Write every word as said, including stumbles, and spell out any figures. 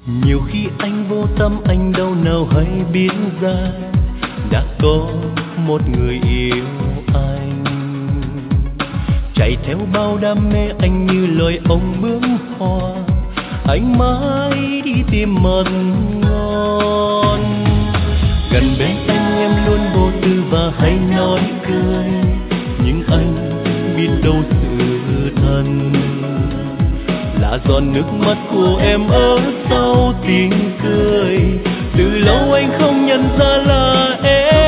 Nhiều khi anh vô tâm, anh đâu nào hay biết ra đã có một người yêu anh. Chạy theo bao đam mê anh như loài ong bướm hoa, anh mãi đi tìm mật ngon. Gần bên anh em luôn vô tư và hay nói cười, nhưng anh biết đâu sự thật là giọt nước mắt của em ở sau tiếng cười. Từ lâu anh không nhận ra là em